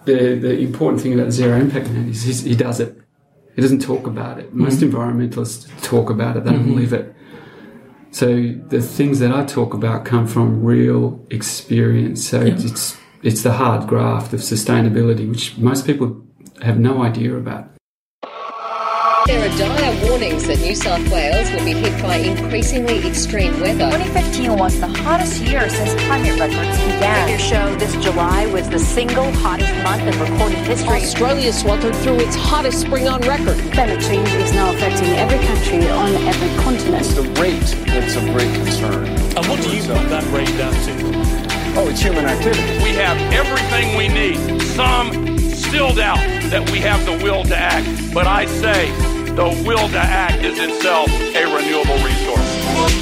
the important thing about Zero Impact Man is he does it. He doesn't talk about it. Most environmentalists talk about it. They don't live it. So the things that I talk about come from real experience. So it's the hard graft of sustainability, which most people have no idea about. There are dire warnings that New South Wales will be hit by increasingly extreme weather. 2015 was the hottest year since climate records began. Your show this July was the single hottest month in recorded history. Australia sweltered through its hottest spring on record. Climate change is now affecting every country on every continent. It's the rate that's of great concern. And what do you put that rate down to? Oh, it's human activity. We have everything we need. Some still doubt that we have the will to act, but I say the will to act is itself a renewable resource.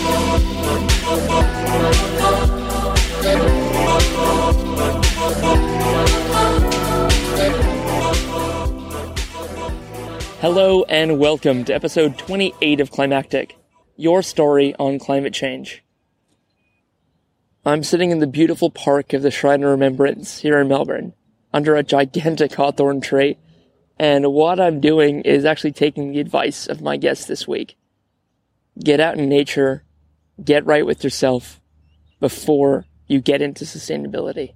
Hello and welcome to episode 28 of Climactic, your story on climate change. I'm sitting in the beautiful park of the Shrine of Remembrance here in Melbourne, under a gigantic hawthorn tree, and what I'm doing is actually taking the advice of my guest this week. Get out in nature, get right with yourself before you get into sustainability.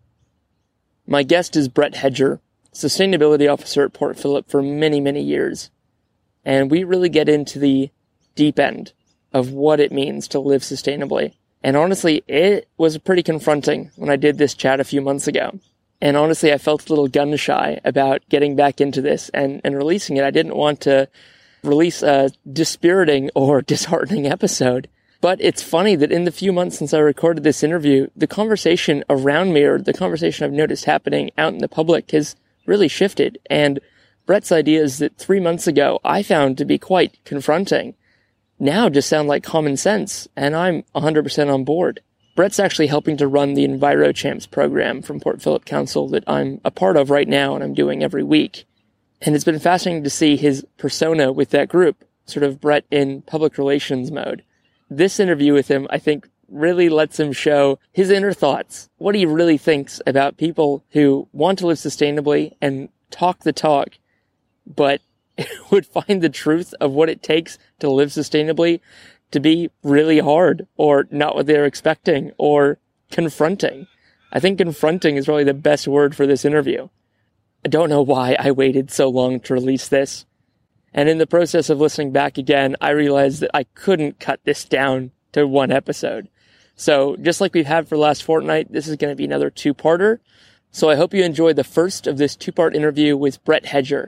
My guest is Brett Hedger, Sustainability Officer at Port Phillip for many, many years. And we really get into the deep end of what it means to live sustainably. And honestly, it was pretty confronting when I did this chat a few months ago. And honestly, I felt a little gun shy about getting back into this and releasing it. I didn't want to release a dispiriting or disheartening episode. But it's funny that in the few months since I recorded this interview, the conversation around me, or the conversation I've noticed happening out in the public, has really shifted. And Brett's ideas that 3 months ago I found to be quite confronting now just sound like common sense, and I'm 100% on board. Brett's actually helping to run the EnviroChamps program from Port Phillip Council that I'm a part of right now and I'm doing every week. And it's been fascinating to see his persona with that group, sort of Brett in public relations mode. This interview with him, I think, really lets him show his inner thoughts, what he really thinks about people who want to live sustainably and talk the talk, but would find the truth of what it takes to live sustainably to be really hard, or not what they're expecting, or confronting. I think confronting is probably the best word for this interview. I don't know why I waited so long to release this. And in the process of listening back again, I realized that I couldn't cut this down to one episode. So just like we've had for the last fortnight, this is going to be another two-parter. So I hope you enjoyed the first of this two-part interview with Brett Hedger,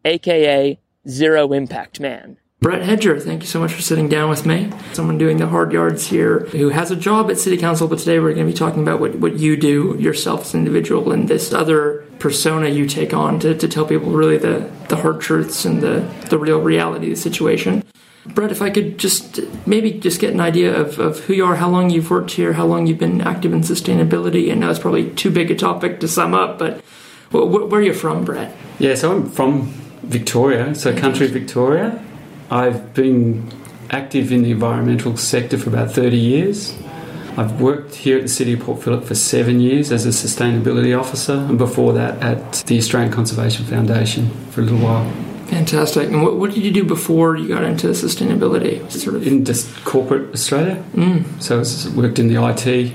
aka Zero Impact Man. Brett Hedger, thank you so much for sitting down with me. Someone doing the hard yards here who has a job at City Council, but today we're going to be talking about what you do yourself as an individual and this other persona you take on to tell people really the hard truths and the real reality of the situation. Brett, if I could just get an idea of who you are, how long you've worked here, how long you've been active in sustainability. I know it's probably too big a topic to sum up, but where are you from, Brett? Yeah, so I'm from Victoria, so country Victoria. I've been active in the environmental sector for about 30 years. I've worked here at the City of Port Phillip for 7 years as a sustainability officer, and before that at the Australian Conservation Foundation for a little while. Fantastic. And what did you do before you got into sustainability? In just corporate Australia. So I worked in the IT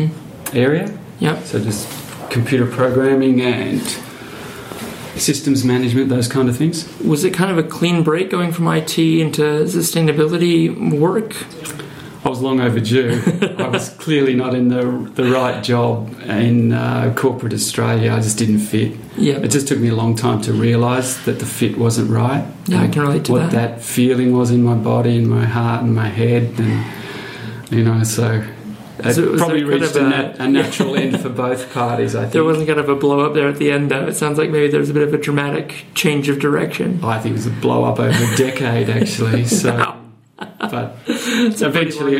area. Yep. So just computer programming and systems management, those kind of things. Was it kind of a clean break going from IT into sustainability work? I was long overdue. I was clearly not in the right job in corporate Australia. I just didn't fit. Yeah. It just took me a long time to realise that the fit wasn't right. Yeah, I can relate to that. What that feeling was in my body, in my heart, and my head, and so it probably reached a natural end for both parties, I think. There wasn't kind of a blow-up there at the end, though. It sounds like maybe there was a bit of a dramatic change of direction. I think it was a blow-up over a decade, actually. So, wow. But eventually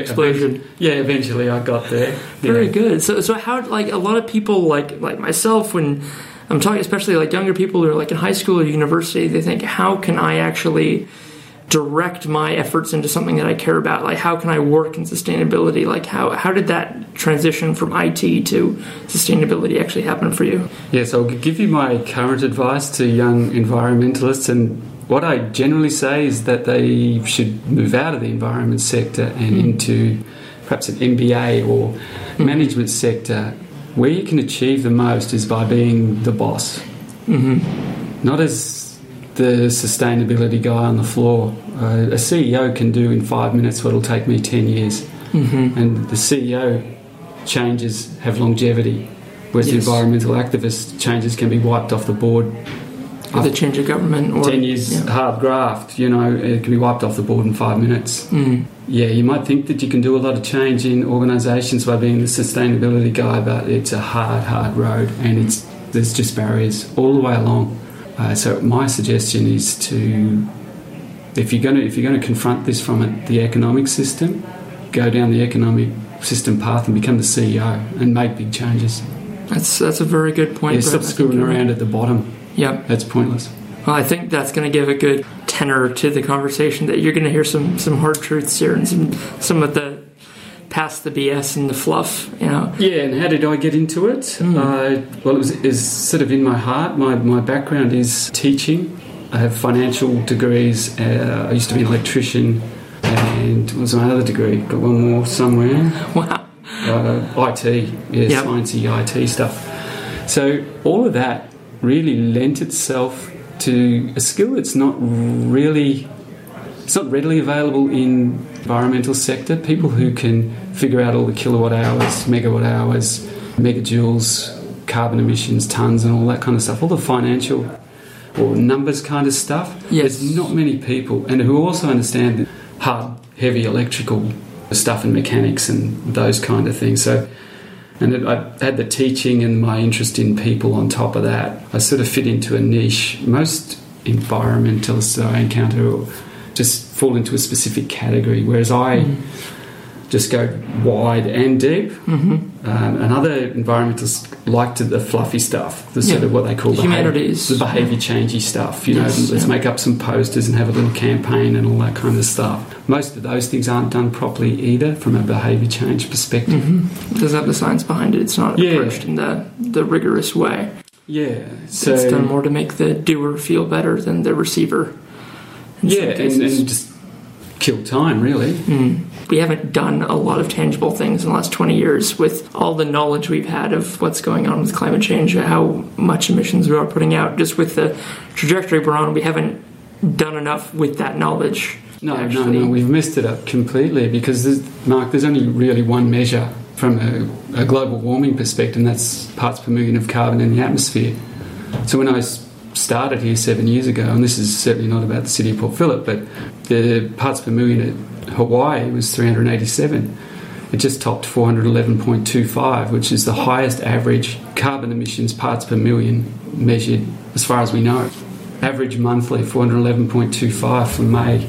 I got there. Very good. So how, like, a lot of people, like myself, when I'm talking, especially like younger people who are like in high school or university, they think, how can I actually direct my efforts into something that I care about? Like, how can I work in sustainability? Like, how did that transition from IT to sustainability actually happen for you? Yes, I'll give you my current advice to young environmentalists, and what I generally say is that they should move out of the environment sector and into perhaps an MBA or management sector. Where you can achieve the most is by being the boss. Not as the sustainability guy on the floor. A CEO can do in 5 minutes what will take me 10 years. And the CEO changes have longevity, whereas the environmental activist changes can be wiped off the board. With a change of government, or 10 years hard graft, it can be wiped off the board in 5 minutes. Yeah, you might think that you can do a lot of change in organisations by being the sustainability guy, but it's a hard road, and there's just barriers all the way along. So my suggestion is to, if you're going to confront this from the economic system, go down the economic system path and become the CEO and make big changes. That's a very good point. Yeah, stop screwing around at the bottom. Yep. That's pointless. Well, I think that's going to give a good tenor to the conversation, that you're going to hear some hard truths here and some of the past the BS and the fluff, Yeah, and how did I get into it? Well, it was sort of in my heart. My background is teaching. I have financial degrees. I used to be an electrician, and what was my other degree? Got one more somewhere. Wow. IT, sciencey IT stuff. So all of that really lent itself to a skill that's not readily available in environmental sector. People who can figure out all the kilowatt hours, megawatt hours, megajoules, carbon emissions, tons, and all that kind of stuff, all the financial or numbers kind of stuff. Yes. There's not many people, and who also understand the hard, heavy electrical stuff and mechanics and those kind of things. So, and I had the teaching and my interest in people on top of that. I sort of fit into a niche. Most environmentalists that I encounter just fall into a specific category, whereas I just go wide and deep. And other environmentalists like the fluffy stuff, the sort of what they call humanities, the behaviour changey stuff. Let's make up some posters and have a little campaign and all that kind of stuff. Most of those things aren't done properly either from a behaviour change perspective. It doesn't have the science behind it. It's not approached in the rigorous way. Yeah, so it's done more to make the doer feel better than the receiver. And just kill time, really. We haven't done a lot of tangible things in the last 20 years with all the knowledge we've had of what's going on with climate change, how much emissions we are putting out. Just with the trajectory we're on, we haven't done enough with that knowledge. No, we've messed it up completely, because there's only really one measure from a global warming perspective, and that's parts per million of carbon in the atmosphere. So when I started here 7 years ago, and this is certainly not about the city of Port Phillip, but the parts per million at Hawaii was 387. It just topped 411.25, which is the highest average carbon emissions parts per million measured as far as we know. Average monthly 411.25 for May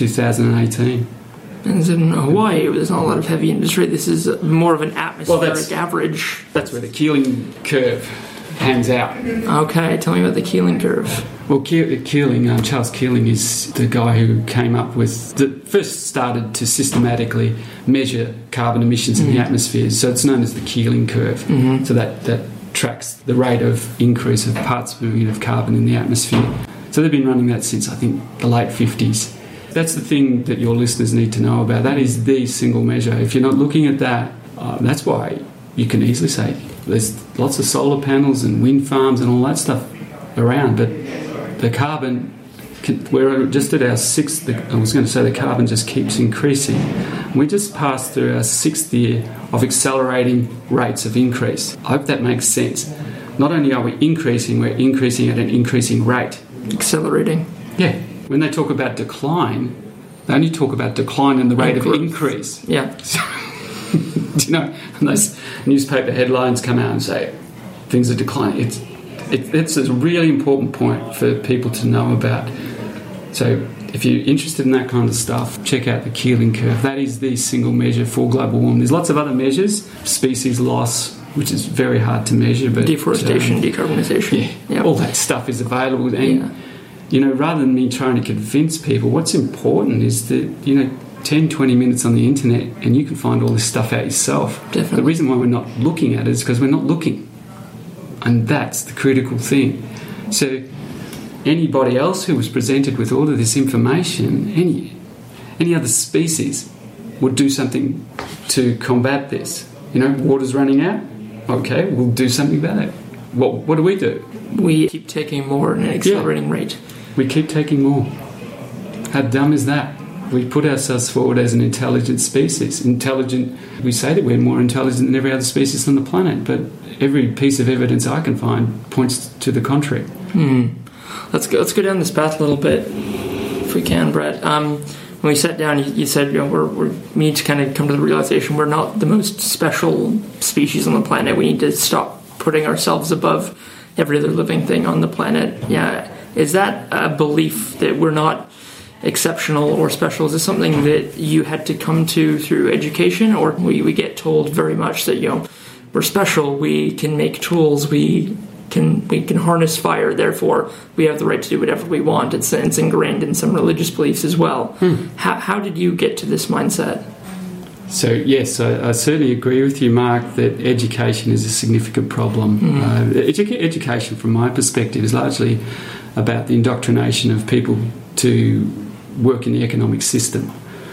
2018. And in Hawaii, there's not a lot of heavy industry. This is more of an atmospheric average. That's where the Keeling curve hangs out. Okay, tell me about the Keeling curve. Well, Keeling, Charles Keeling is the guy who came up with, first started to systematically measure carbon emissions in the atmosphere. So it's known as the Keeling curve. So that tracks the rate of increase of parts per million of carbon in the atmosphere. So they've been running that since, I think, the late 50s. That's the thing that your listeners need to know about. That is the single measure. If you're not looking at that, that's why you can easily say there's lots of solar panels and wind farms and all that stuff around, but the carbon, we're just at our sixth, I was going to say the carbon just keeps increasing. We just passed through our 6th year of accelerating rates of increase. I hope that makes sense. Not only are we increasing, we're increasing at an increasing rate. Accelerating. Yeah. When they talk about decline, they only talk about decline in the rate of increase. Yeah. Do you know? And those newspaper headlines come out and say things are declining. It's a really important point for people to know about. So if you're interested in that kind of stuff, check out the Keeling curve. That is the single measure for global warming. There's lots of other measures, species loss, which is very hard to measure, but deforestation, decarbonisation. Yeah, all that stuff is available. And rather than me trying to convince people, what's important is that, 10, 20 minutes on the internet and you can find all this stuff out yourself. Definitely. The reason why we're not looking at it is because we're not looking. And that's the critical thing. So anybody else who was presented with all of this information, any other species, would do something to combat this. Water's running out. Okay, we'll do something about it. What do? We keep taking more at an accelerating rate. We keep taking more. How dumb is that? We put ourselves forward as an intelligent species. We say that we're more intelligent than every other species on the planet, but every piece of evidence I can find points to the contrary. Let's go down this path a little bit, if we can, Brett. When we sat down, you said we need to kind of come to the realization we're not the most special species on the planet. We need to stop putting ourselves above every other living thing on the planet. Yeah, is that a belief that we're not exceptional or special? Is this something that you had to come to through education, or we get told very much that we're special, we can make tools, we can harness fire, therefore we have the right to do whatever we want? It's ingrained in some religious beliefs as well. How did you get to this mindset? So yes, I certainly agree with you, Mark, that education is a significant problem. Education, from my perspective, is largely about the indoctrination of people to work in the economic system.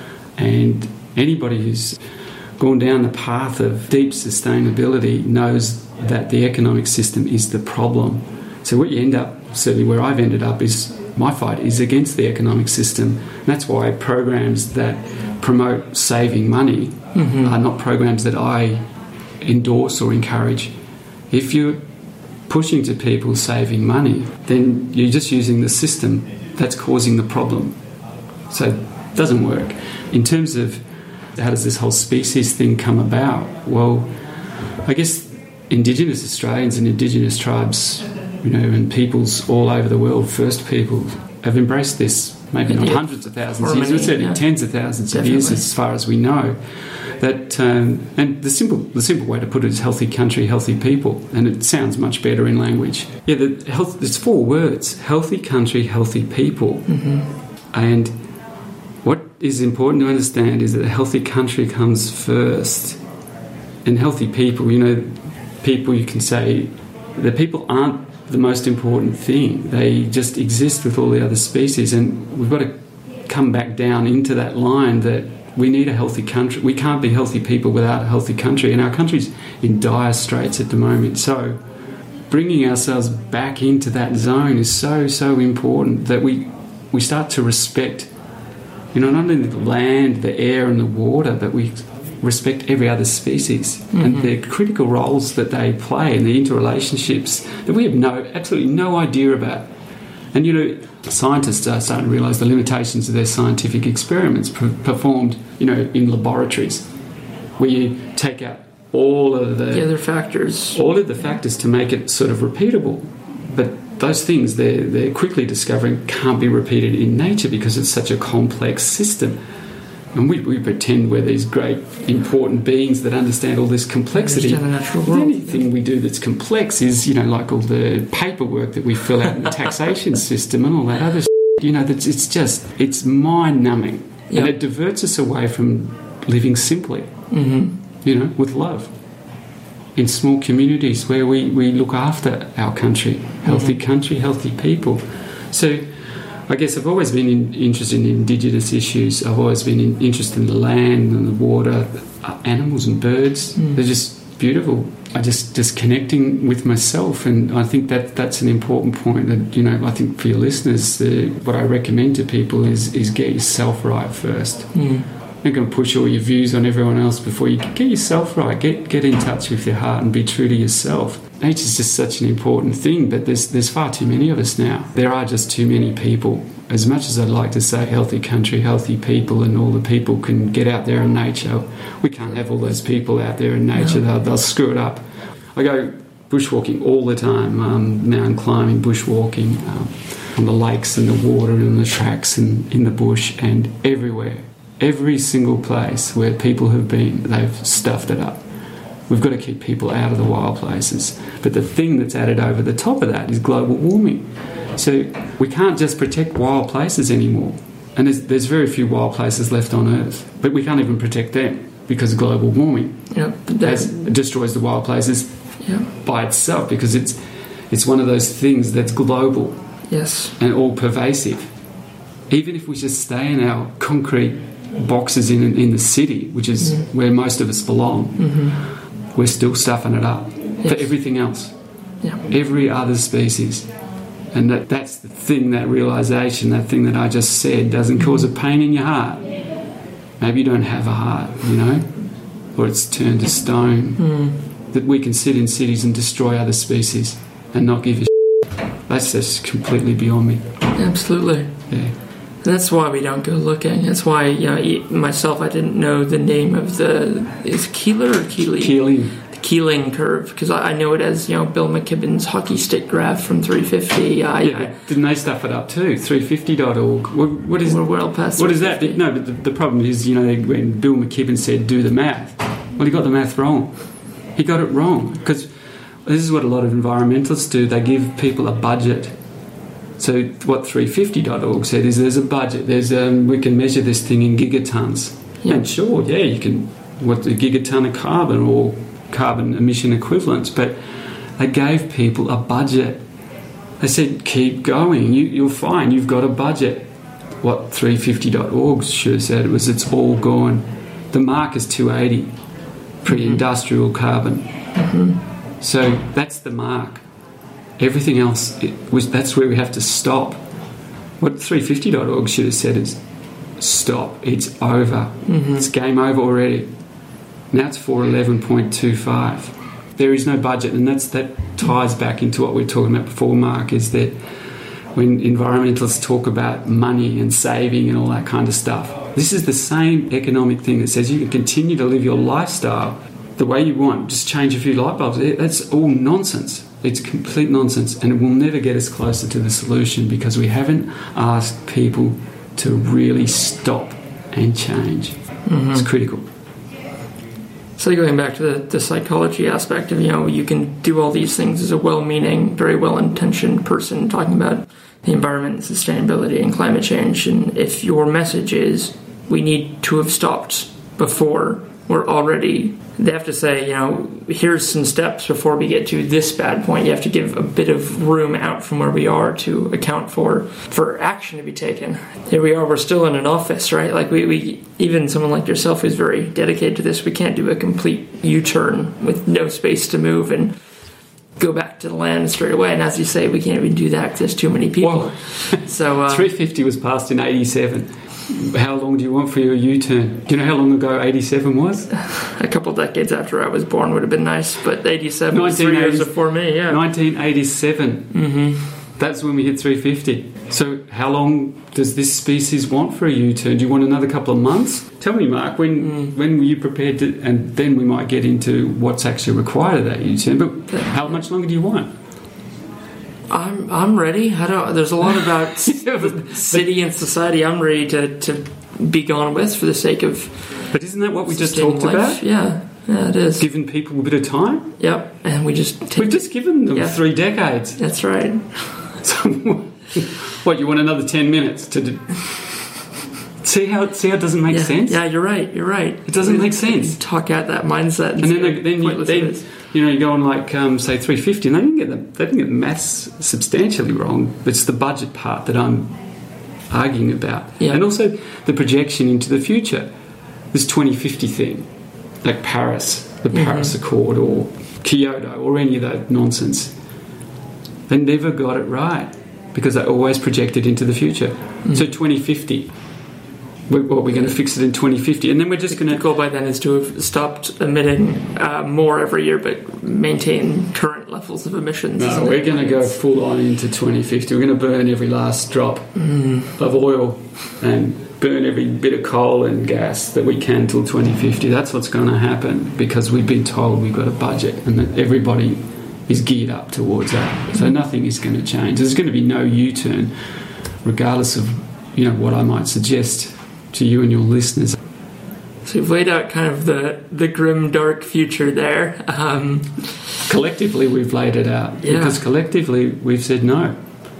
And anybody who's gone down the path of deep sustainability knows that the economic system is the problem. So what you end up, certainly where I've ended up, is my fight is against the economic system. And that's why programs that promote saving money are not programs that I endorse or encourage. If you're pushing to people saving money, then you're just using the system that's causing the problem. So it doesn't work. In terms of how does this whole species thing come about? Well, I guess Indigenous Australians and Indigenous tribes, and peoples all over the world, First People, have embraced this, maybe not hundreds of thousands of years, but certainly tens of thousands of years as far as we know. That and the simple way to put it is healthy country, healthy people, and it sounds much better in language. Yeah, it's 4 words: healthy country, healthy people. And what is important to understand is that a healthy country comes first, and healthy people. People, you can say, the people aren't the most important thing. They just exist with all the other species, and we've got to come back down into that line that we need a healthy country. We can't be healthy people without a healthy country, and our country's in dire straits at the moment. So bringing ourselves back into that zone is so, so important, that we start to respect, not only the land, the air and the water, but we respect every other species and the critical roles that they play and the interrelationships that we have absolutely no idea about. And scientists are starting to realise the limitations of their scientific experiments performed, in laboratories, where you take out all of the other factors, to make it sort of repeatable. But those things they're quickly discovering can't be repeated in nature because it's such a complex system. And we pretend we're these great, important beings that understand all this complexity. Understand the natural world. Anything we do that's complex is, like all the paperwork that we fill out in the taxation system and all that other it's mind-numbing. Yep. And it diverts us away from living simply, with love. In small communities where we look after our country. Healthy country, healthy people. So I guess I've always been interested in Indigenous issues. I've always been interested in the land and the water, animals and birds. They're just beautiful. I just connecting with myself, and I think that's an important point. That I think for your listeners, what I recommend to people is get yourself right first. You're not going to push all your views on everyone else before you get yourself right. Get in touch with your heart and be true to yourself. Nature's just such an important thing, but there's far too many of us now. There are just too many people. As much as I'd like to say healthy country, healthy people, and all the people can get out there in nature, we can't have all those people out there in nature. No. They'll screw it up. I go bushwalking all the time, mountain climbing, bushwalking, on the lakes and the water and the tracks and in the bush and everywhere. Every single place where people have been, they've stuffed it up. We've got to keep people out of the wild places. But the thing that's added over the top of that is global warming. So we can't just protect wild places anymore. And there's very few wild places left on Earth. But we can't even protect them because of global warming. It destroys the wild places by itself, because it's one of those things that's global and all pervasive. Even if we just stay in our concrete boxes in the city, which is where most of us belong, we're still stuffing it up for everything else, every other species. And that's the thing, that realisation, that thing that I just said, doesn't cause a pain in your heart. Maybe you don't have a heart, or it's turned to stone. That we can sit in cities and destroy other species and not give a shit. That's just completely beyond me. Absolutely. Yeah. That's why we don't go looking. That's why, myself, I didn't know the name of is Keeler or Keeling? Keeling. The Keeling curve, because I know it as, Bill McKibben's hockey stick graph from 350. Didn't they stuff it up too? 350.org. What is? We're well past. What is that? No, but the problem is, when Bill McKibben said do the math, well, he got the math wrong. He got it wrong, because this is what a lot of environmentalists do. They give people a budget. So what 350.org said is there's a budget. We can measure this thing in gigatons. Yeah. And sure, you can. What's a gigaton of carbon or carbon emission equivalents? But they gave people a budget. They said, keep going. You're fine. You've got a budget. What 350.org should have said was it's all gone. The mark is 280, pre-industrial carbon. So that's the mark. Everything else, that's where we have to stop. What 350.org should have said is, stop, it's over. It's game over already. Now it's 411.25. There is no budget, and that ties back into what we were talking about before, Mark, is that when environmentalists talk about money and saving and all that kind of stuff, this is the same economic thing that says you can continue to live your lifestyle the way you want, just change a few light bulbs. That's all nonsense. It's complete nonsense, and it will never get us closer to the solution because we haven't asked people to really stop and change. It's critical. So going back to the psychology aspect of, you can do all these things as a well-meaning, very well-intentioned person talking about the environment and sustainability and climate change, and if your message is we need to have stopped before we're already, they have to say, here's some steps before we get to this bad point. You have to give a bit of room out from where we are to account for action to be taken. Here we are, we're still in an office, right? Like we even someone like yourself who's very dedicated to this, we can't do a complete U-turn with no space to move and go back to the land straight away. And as you say, we can't even do that because there's too many people. So 350 was passed in 87. How long do you want for your U-turn? Do you know how long ago 87 was? A couple decades after I was born would have been nice, but 87 was 3 years before me, 1987. That's when we hit 350. So how long does this species want for a U-turn? Do you want another couple of months? Tell me, Mark, when were you prepared to... And then we might get into what's actually required of that U-turn. But how much longer do you want? I'm ready. There's a lot about city and society I'm ready to be gone with for the sake of. But isn't that what we just talked about? Yeah, it is. Giving people a bit of time. Yep, and we've just given them 3 decades. That's right. So, what, you want another 10 minutes to do? See how it doesn't make sense? Yeah, you're right. It doesn't make sense. Talk out that mindset. And then you go on like say 350, and they didn't get the maths substantially wrong. It's the budget part that I'm arguing about, and also the projection into the future. This 2050 thing, like Paris, the Paris Accord, or Kyoto, or any of that nonsense. They never got it right because they always projected into the future. So 2050. We're going to fix it in 2050, and then we're just going to... The goal by then is to have stopped emitting more every year, but maintain current levels of emissions. No, we're going to go full on into 2050. We're going to burn every last drop of oil and burn every bit of coal and gas that we can till 2050. That's what's going to happen because we've been told we've got a budget and that everybody is geared up towards that. So nothing is going to change. There's going to be no U-turn, regardless of what I might suggest to you and your listeners. So you've laid out kind of the grim, dark future there. Collectively, we've laid it out because collectively we've said no.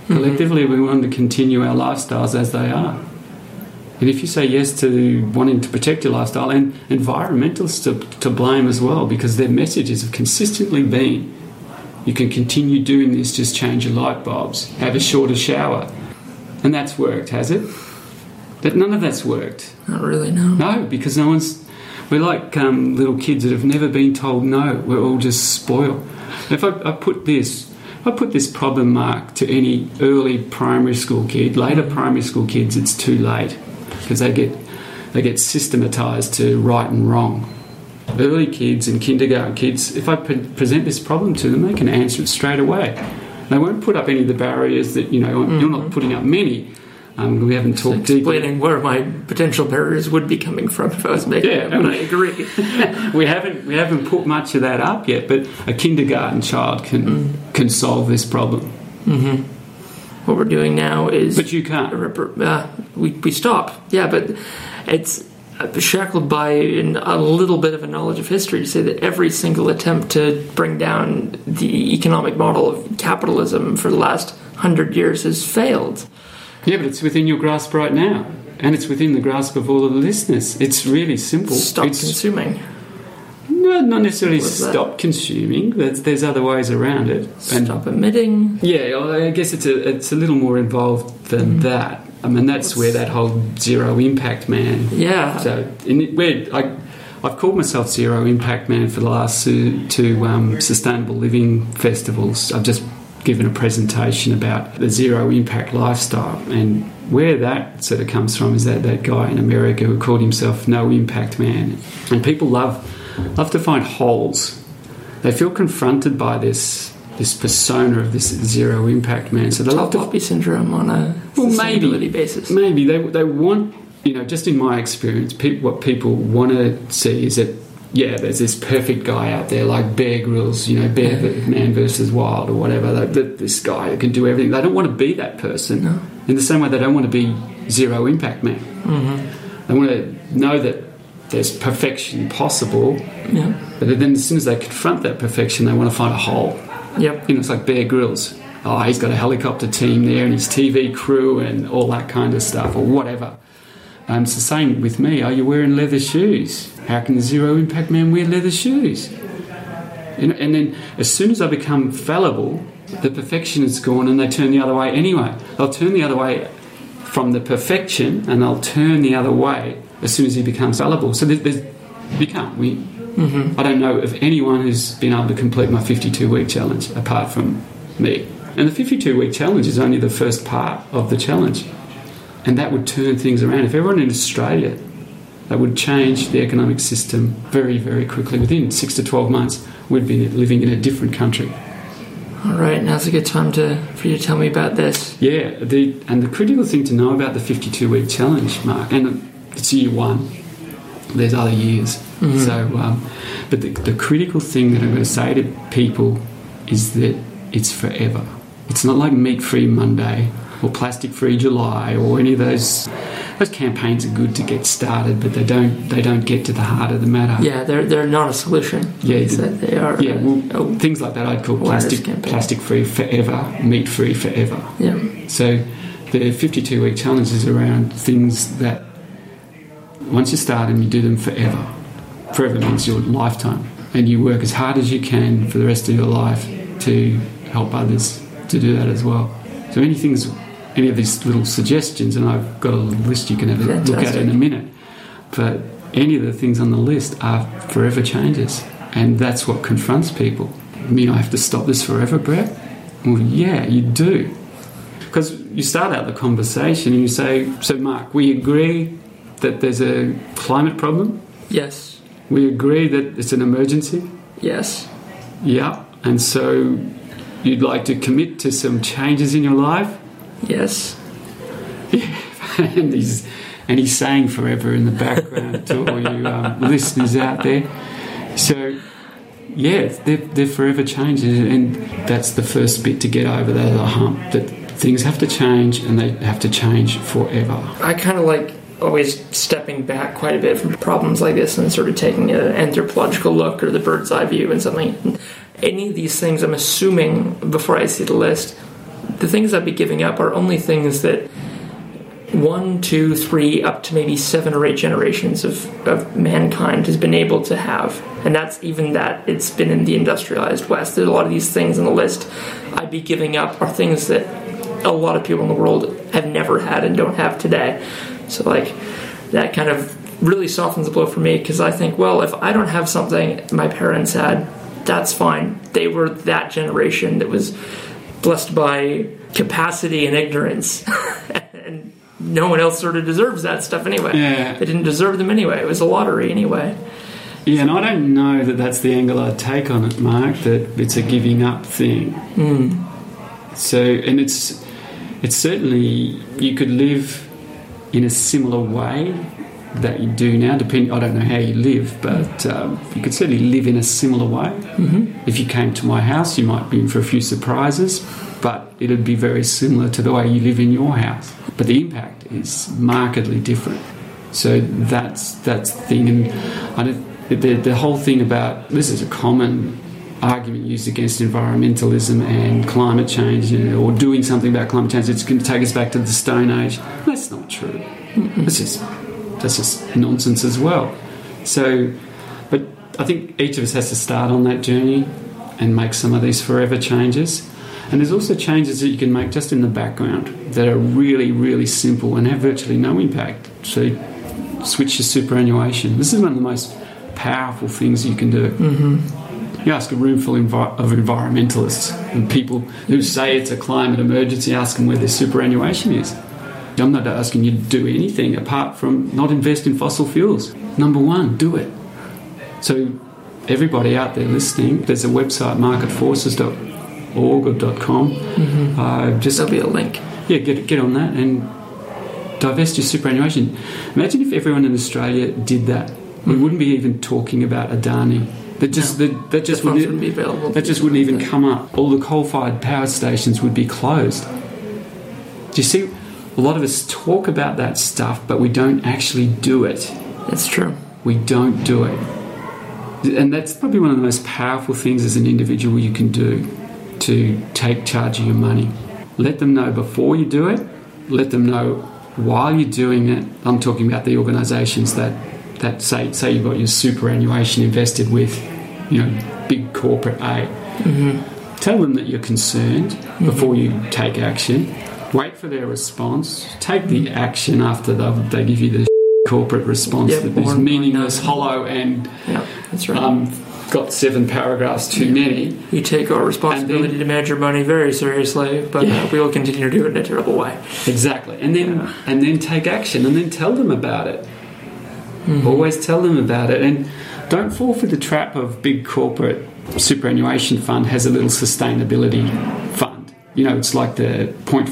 Collectively, we want to continue our lifestyles as they are. And if you say yes to wanting to protect your lifestyle, and environmentalists to blame as well, because their messages have consistently been, you can continue doing this, just change your light bulbs, have a shorter shower. And that's worked, has it? None of that's worked. Not really, no. No, because no one's... We're like little kids that have never been told no. We're all just spoiled. If I put this problem mark to any early primary school kid, later primary school kids, it's too late, because they get systematized to right and wrong. Early kids and kindergarten kids, if I present this problem to them, they can answer it straight away. They won't put up any of the barriers that, you're not putting up many. We haven't talked explaining where my potential barriers would be coming from if I was making it, but I agree. we haven't put much of that up yet, but a kindergarten child can solve this problem. Mm-hmm. What we're doing now is... But you can't. We stop. Yeah, but it's shackled by a little bit of a knowledge of history to say that every single attempt to bring down the economic model of capitalism for the last 100 years has failed. Yeah, but it's within your grasp right now. And it's within the grasp of all of the listeners. It's really simple. Stop consuming. No, not necessarily stop consuming. There's other ways around it. And stop emitting. Yeah, I guess it's a little more involved than that. I mean, that's where that whole zero impact man... Yeah. So, I've called myself Zero Impact Man for the last two sustainable living festivals. I've just given a presentation about the zero impact lifestyle, and where that sort of comes from is that guy in America who called himself No Impact Man. And people love to find holes. They feel confronted by this persona of this zero impact man. So they love poppy syndrome on a sustainability basis. Maybe they want, just in my experience, what people want to see is that, yeah, there's this perfect guy out there like Bear Grylls, Bear Man versus Wild or whatever. This guy who can do everything. They don't want to be that person. No. In the same way they don't want to be Zero Impact Man. Mm-hmm. They want to know that there's perfection possible. Yeah. But then as soon as they confront that perfection, they want to find a hole. Yep. It's like Bear Grylls. Oh, he's got a helicopter team there and his TV crew and all that kind of stuff or whatever. It's the same with me. Are you wearing leather shoes? How can the Zero Impact Man wear leather shoes? And then as soon as I become fallible, the perfection is gone and they turn the other way anyway. They'll turn the other way from the perfection and they'll turn the other way as soon as he becomes fallible. So you can't win. Mm-hmm. I don't know of anyone who's been able to complete my 52-week challenge apart from me. And the 52-week challenge is only the first part of the challenge. And that would turn things around. If everyone in Australia, that would change the economic system very, very quickly. Within 6 to 12 months, we'd be living in a different country. All right, now's a good time for you to tell me about this. Yeah, the critical thing to know about the 52-week challenge, Mark, and it's year one. There's other years. Mm-hmm. So, but the critical thing that I'm going to say to people is that it's forever. It's not like Meat-Free Monday or Plastic-Free July or any of those campaigns are good to get started, but they don't get to the heart of the matter. Yeah, they're not a solution. Yeah, they are. Yeah, things like that I'd call plastic-free forever, meat-free forever. Yeah. So the 52-week challenge is around things that once you start them, you do them forever. Forever means your lifetime, and you work as hard as you can for the rest of your life to help others to do that as well. So any of these little suggestions, and I've got a list you can have a look at in a minute, but any of the things on the list are forever changes, and that's what confronts people. I mean, I have to stop this forever, Brett? Well, yeah, you do. Because you start out the conversation and you say, so Mark, we agree that there's a climate problem? Yes. We agree that it's an emergency? Yes. Yeah, and so you'd like to commit to some changes in your life? Yes. Yeah, and he's saying forever in the background to all you listeners out there. So, yeah, they're forever changes, and that's the first bit to get over that hump, that things have to change and they have to change forever. I kind of like always stepping back quite a bit from problems like this and sort of taking an anthropological look or the bird's eye view and something. Any of these things, I'm assuming, before I see the list, the things I'd be giving up are only things that 1, 2, 3, up to maybe 7 or 8 generations of mankind has been able to have. And that's even that it's been in the industrialized West. There's a lot of these things on the list I'd be giving up are things that a lot of people in the world have never had and don't have today. So, like, that kind of really softens the blow for me, because I think, well, if I don't have something my parents had, that's fine. They were that generation that was blessed by capacity and ignorance. And no one else sort of deserves that stuff anyway. Yeah. They didn't deserve them anyway. It was a lottery anyway. Yeah, and I don't know that that's the angle I'd take on it, Mark, that it's a giving up thing. So, and it's certainly, you could live in a similar way that you do now. I don't know how you live, but you could certainly live in a similar way. If you came to my house, you might be in for a few surprises, but it'd be very similar to the way you live in your house. But the impact is markedly different. So that's the thing. And the whole thing about, this is a common argument used against environmentalism and climate change, or doing something about climate change. It's going to take us back to the Stone Age. That's not true. That's just nonsense as well. So, but I think each of us has to start on that journey and make some of these forever changes. And there's also changes that you can make just in the background that are really, really simple and have virtually no impact. So switch your superannuation. This is one of the most powerful things you can do. You ask a room full of environmentalists and people who say it's a climate emergency, ask them where their superannuation is. I'm not asking you to do anything apart from not invest in fossil fuels. Number one, do it. So everybody out there listening, there's a website, marketforces.org or .com. There'll be a link. Yeah, get on that and divest your superannuation. Imagine if everyone in Australia did that. We wouldn't be even talking about Adani. That just wouldn't be available. That just wouldn't even come up. All the coal-fired power stations would be closed. Do you see? A lot of us talk about that stuff, but we don't actually do it. That's true. We don't do it. And that's probably one of the most powerful things as an individual you can do, to take charge of your money. Let them know before you do it. Let them know while you're doing it. I'm talking about the organisations that say you've got your superannuation invested with, big corporate A. Tell them that you're concerned before you take action. Wait for their response. Take the action after they give you the corporate response that is meaningless, hollow, and that's right. Got 7 paragraphs too many. You take our responsibility to manage your money very seriously, but we will continue to do it in a terrible way. Exactly. And then take action, and then tell them about it. Always tell them about it, and don't fall for the trap of big corporate superannuation fund has a little sustainability fund. It's like the 0.5%,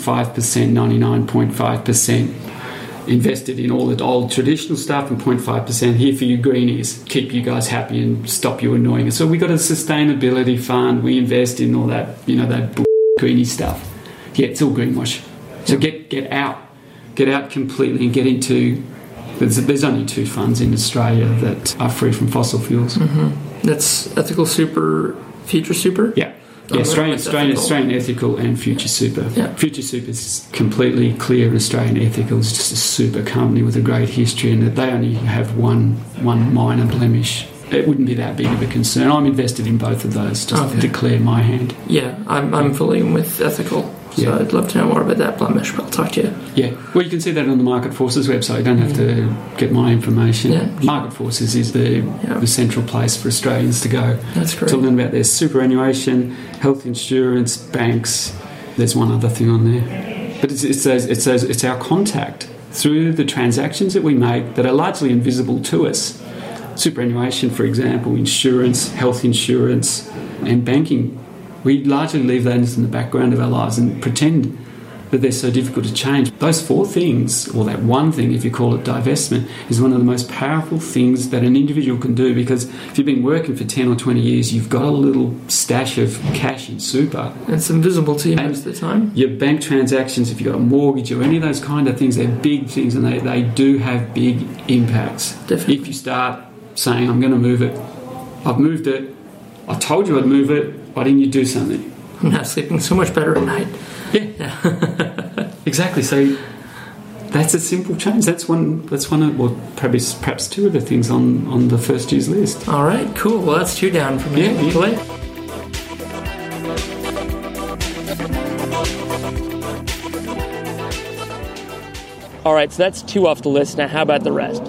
99.5% invested in all the old traditional stuff, and 0.5% here for you greenies, keep you guys happy and stop you annoying us. So we got a sustainability fund. We invest in all that, that greeny stuff. Yeah, it's all greenwash. So get out completely and get into. There's only 2 funds in Australia that are free from fossil fuels. That's Ethical Super, Future Super? Yeah. Australian Ethical and Future Super. Yeah. Future Super is completely clear, and Australian Ethical is just a super company with a great history, and that they only have one minor blemish. It wouldn't be that big of a concern. I'm invested in both of those, just to declare my hand. Yeah, I'm fully in with Ethical. So I'd love to know more about that blemish, but I'll talk to you. Yeah, well, you can see that on the Market Forces website. You don't have to get my information. Yeah. Market Forces is the central place for Australians to go. That's great. To learn about their superannuation, health insurance, banks. There's one other thing on there. But it's our contact through the transactions that we make that are largely invisible to us. Superannuation, for example, insurance, health insurance, and banking. We largely leave those in the background of our lives and pretend that they're so difficult to change. Those 4 things, or that one thing, if you call it divestment, is one of the most powerful things that an individual can do, because if you've been working for 10 or 20 years, you've got a little stash of cash in super. It's invisible to you most of the time. Your bank transactions, if you've got a mortgage or any of those kind of things, they're big things, and they do have big impacts. Definitely. If you start saying, I'm going to move it, I've moved it, I told you I'd move it, why didn't you do something? I'm now sleeping so much better at night. Yeah, exactly. So that's a simple change. That's one of, well, perhaps two of the things on the first year's list. All right, cool. Well, that's 2 down for me. Yeah. Play. All right, so that's 2 off the list. Now, how about the rest?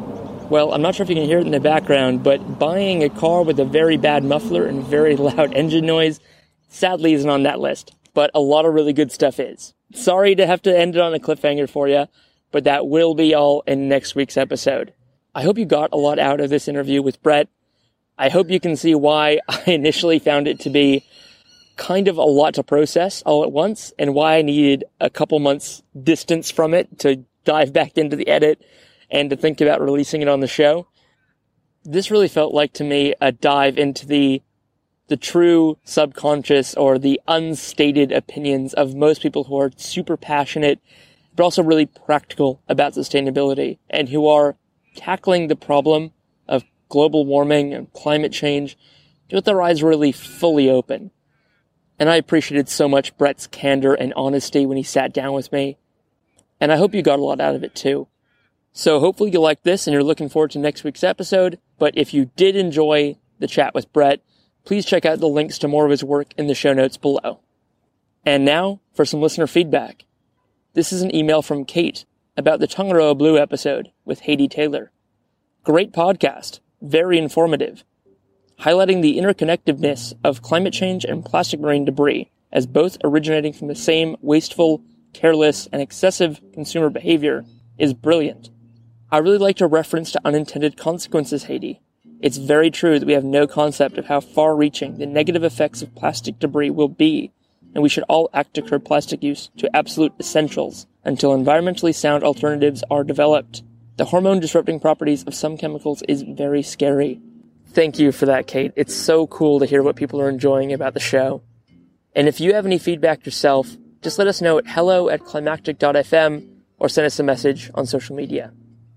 Well, I'm not sure if you can hear it in the background, but buying a car with a very bad muffler and very loud engine noise sadly isn't on that list. But a lot of really good stuff is. Sorry to have to end it on a cliffhanger for you, but that will be all in next week's episode. I hope you got a lot out of this interview with Brett. I hope you can see why I initially found it to be kind of a lot to process all at once, and why I needed a couple months distance from it to dive back into the edit and to think about releasing it on the show. This really felt like, to me, a dive into the true subconscious or the unstated opinions of most people who are super passionate, but also really practical about sustainability, and who are tackling the problem of global warming and climate change with their eyes really fully open. And I appreciated so much Brett's candor and honesty when he sat down with me. And I hope you got a lot out of it too. So hopefully you like this and you're looking forward to next week's episode. But if you did enjoy the chat with Brett, please check out the links to more of his work in the show notes below. And now for some listener feedback. This is an email from Kate about the Tongaroa Blue episode with Haiti Taylor. Great podcast. Very informative. Highlighting the interconnectedness of climate change and plastic marine debris as both originating from the same wasteful, careless, and excessive consumer behavior is brilliant. I really liked your reference to unintended consequences, Haiti. It's very true that we have no concept of how far-reaching the negative effects of plastic debris will be, and we should all act to curb plastic use to absolute essentials until environmentally sound alternatives are developed. The hormone-disrupting properties of some chemicals is very scary. Thank you for that, Kate. It's so cool to hear what people are enjoying about the show. And if you have any feedback yourself, just let us know at hello@climactic.fm or send us a message on social media.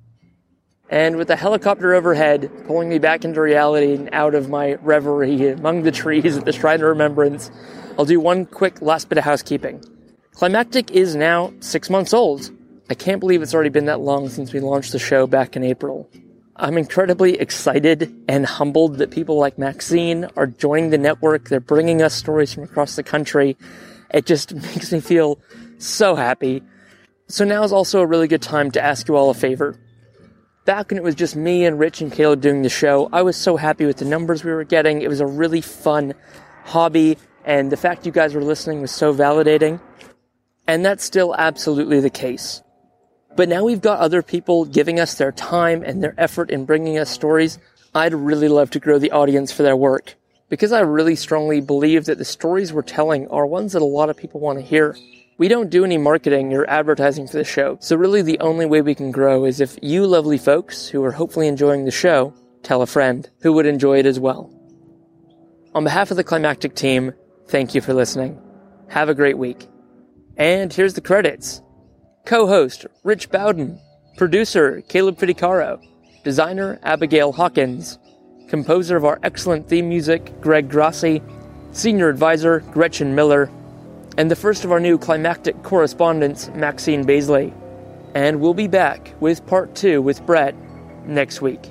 And with the helicopter overhead pulling me back into reality and out of my reverie among the trees at the Shrine of Remembrance, I'll do one quick last bit of housekeeping. Climactic is now 6 months old. I can't believe it's already been that long since we launched the show back in April. I'm incredibly excited and humbled that people like Maxine are joining the network. They're bringing us stories from across the country. It just makes me feel so happy. So now is also a really good time to ask you all a favor. Back when it was just me and Rich and Caleb doing the show, I was so happy with the numbers we were getting. It was a really fun hobby, and the fact you guys were listening was so validating. And that's still absolutely the case. But now we've got other people giving us their time and their effort in bringing us stories. I'd really love to grow the audience for their work, because I really strongly believe that the stories we're telling are ones that a lot of people want to hear. We don't do any marketing or advertising for the show, so really the only way we can grow is if you lovely folks who are hopefully enjoying the show tell a friend who would enjoy it as well. On behalf of the Climactic team, thank you for listening. Have a great week. And here's the credits. Co-host, Rich Bowden. Producer, Caleb Fiticaro. Designer, Abigail Hawkins. Composer of our excellent theme music, Greg Grassi. Senior advisor, Gretchen Miller. And the first of our new Climactic correspondents, Maxine Baisley. And we'll be back with part 2 with Brett next week.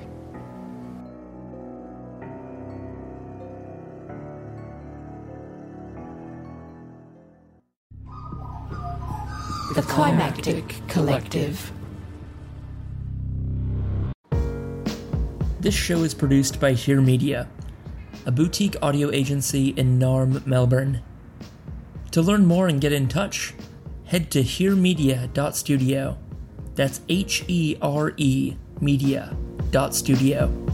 The Climactic Collective. This show is produced by Hear Media, a boutique audio agency in Narm, Melbourne. To learn more and get in touch, head to hearmedia.studio. That's HERE media.studio.